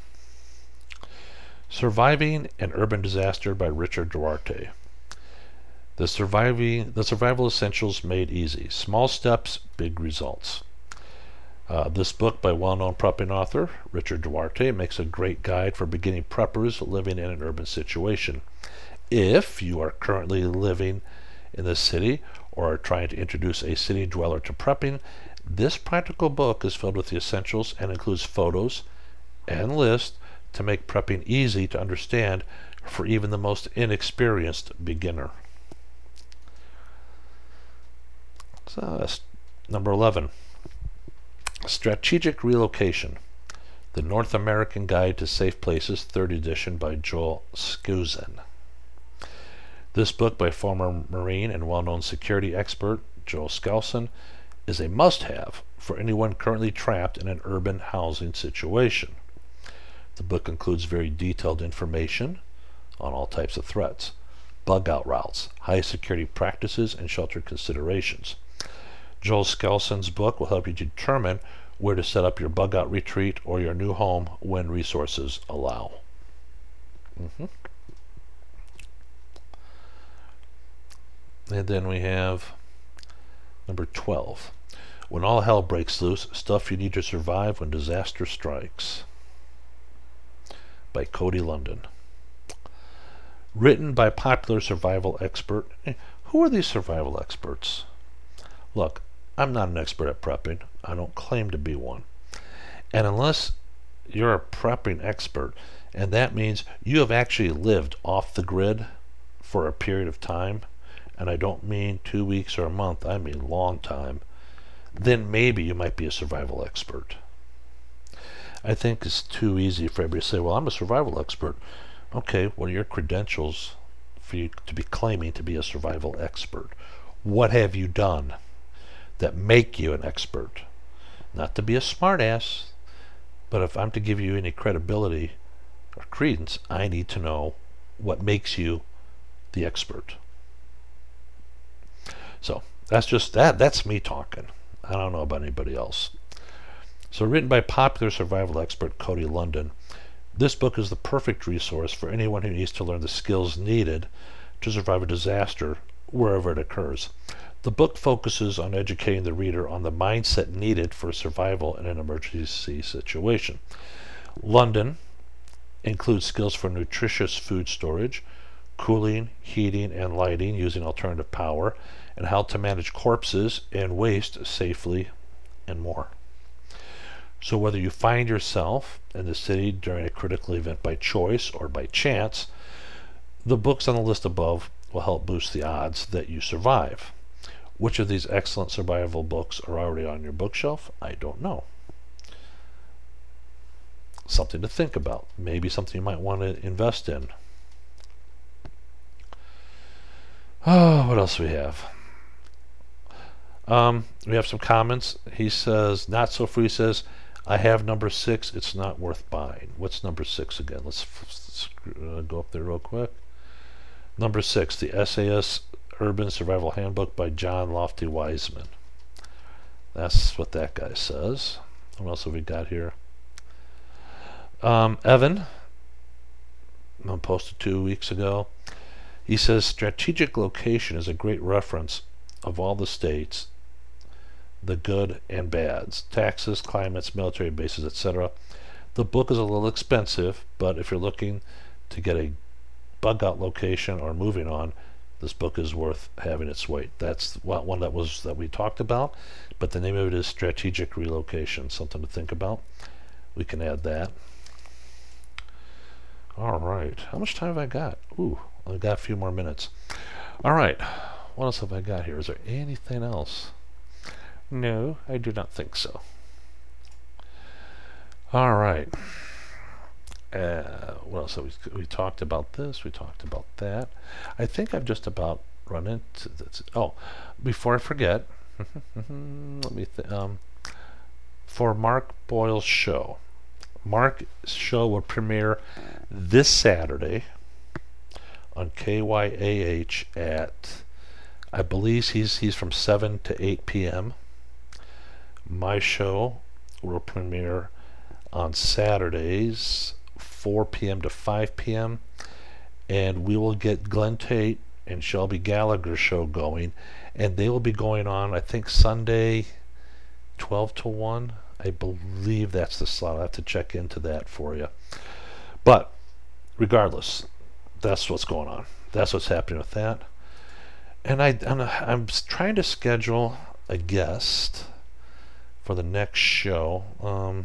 Surviving an Urban Disaster by Richard Duarte. The surviving the survival essentials made easy. Small steps, big results. Uh, this book by well-known prepping author Richard Duarte makes a great guide for beginning preppers living in an urban situation. If you are currently living in the city or are trying to introduce a city dweller to prepping, this practical book is filled with the essentials and includes photos and lists to make prepping easy to understand for even the most inexperienced beginner. So that's number eleven. Strategic Relocation, The North American Guide to Safe Places, third edition by Joel Skousen. This book by former Marine and well-known security expert Joel Skousen is a must-have for anyone currently trapped in an urban housing situation. The book includes very detailed information on all types of threats, bug-out routes, high security practices, and shelter considerations. Joel Skousen's book will help you determine where to set up your bug-out retreat or your new home when resources allow. Mm-hmm. And then we have number twelve. When All Hell Breaks Loose, Stuff You Need to Survive When Disaster Strikes by Cody London. Written by popular survival expert. Who are these survival experts? Look, I'm not an expert at prepping. I don't claim to be one. And unless you're a prepping expert, and that means you have actually lived off the grid for a period of time, and I don't mean two weeks or a month, I mean long time, then maybe you might be a survival expert. I think it's too easy for everybody to say, well, I'm a survival expert. Okay, what are your credentials for you to be claiming to be a survival expert? What have you done that make you an expert? Not to be a smartass, but if I'm to give you any credibility or credence, I need to know what makes you the expert. So that's just that. That's me talking. I don't know about anybody else. So written by popular survival expert Cody London, this book is the perfect resource for anyone who needs to learn the skills needed to survive a disaster wherever it occurs. The book focuses on educating the reader on the mindset needed for survival in an emergency situation. London includes skills for nutritious food storage, cooling, heating, and lighting using alternative power, and how to manage corpses and waste safely, and more. So whether you find yourself in the city during a critical event by choice or by chance, the books on the list above will help boost the odds that you survive. Which of these excellent survival books are already on your bookshelf? I don't know. Something to think about. Maybe something you might want to invest in. Oh, what else do we have? Um, we have some comments. He says, Not So Free says, I have number six. It's not worth buying. What's number six again? Let's f- uh, go up there real quick. Number six, the S A S Urban Survival Handbook by John Lofty Wiseman. That's what that guy says. What else have we got here? Um, Evan, I posted two weeks ago. He says, strategic location is a great reference of all the states, the good and bads, taxes, climates, military bases, et cetera. The book is a little expensive, but if you're looking to get a bug out location or moving on, this book is worth having its weight. That's one that was that we talked about, but the name of it is Strategic Relocation. Something to think about. We can add that. All right. How much time have I got? Ooh, I've got a few more minutes. All right. What else have I got here? Is there anything else? No, I do not think so. All right. Uh, what else have we, we talked about this, we talked about that. I think I've just about run into this. Oh, before I forget, let me th- um, for Mark Boyle's show. Mark's show will premiere this Saturday on K Y A H at, I believe he's he's from seven to eight p.m. My show will premiere on Saturdays, four p.m. to five p.m. and we will get Glenn Tate and Shelby Gallagher's show going, and they will be going on, I think, Sunday twelve to one. I believe that's the slot. I'll have to check into that for you. But regardless, that's what's going on. That's what's happening with that. And I, I'm, I'm trying to schedule a guest for the next show. Um,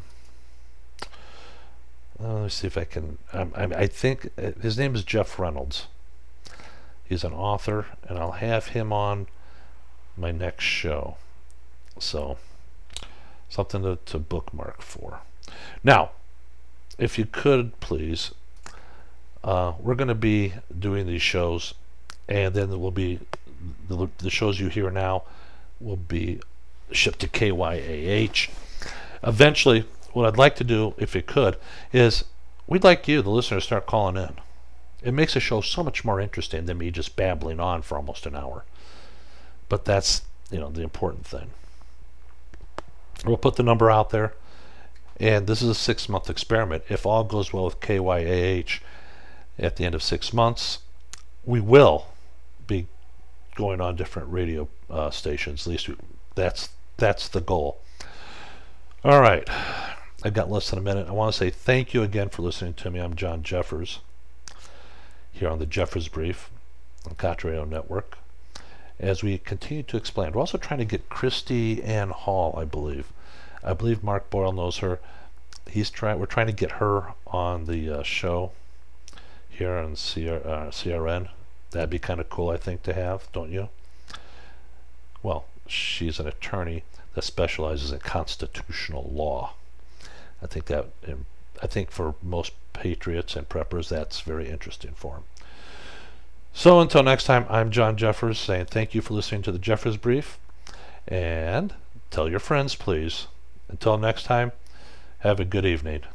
Uh, let me see if I can. Um, I, I think uh, his name is Jeff Reynolds. He's an author, and I'll have him on my next show. So, something to, to bookmark for. Now, if you could, please, uh, we're going to be doing these shows, and then there will be the, the shows you hear now will be shipped to K Y A H. Eventually, what I'd like to do, if it could, is we'd like you, the listeners, to start calling in. It makes the show so much more interesting than me just babbling on for almost an hour. But that's, you know, the important thing. We'll put the number out there, and this is a six-month experiment. If all goes well with K Y A H at the end of six months, we will be going on different radio uh, stations. At least we, that's that's the goal. All right. I've got less than a minute. I want to say thank you again for listening to me. I'm John Jeffers here on the Jeffers Brief on Contra Radio Network. As we continue to explain, we're also trying to get Christy Ann Hall, I believe. I believe Mark Boyle knows her. He's trying. We're trying to get her on the uh, show here on C R, uh, C R N. That'd be kind of cool, I think, to have, don't you? Well, she's an attorney that specializes in constitutional law. I think that, I think for most patriots and preppers, that's very interesting for them. So until next time, I'm John Jeffers saying thank you for listening to the Jeffers Brief, and tell your friends, please. Until next time, have a good evening.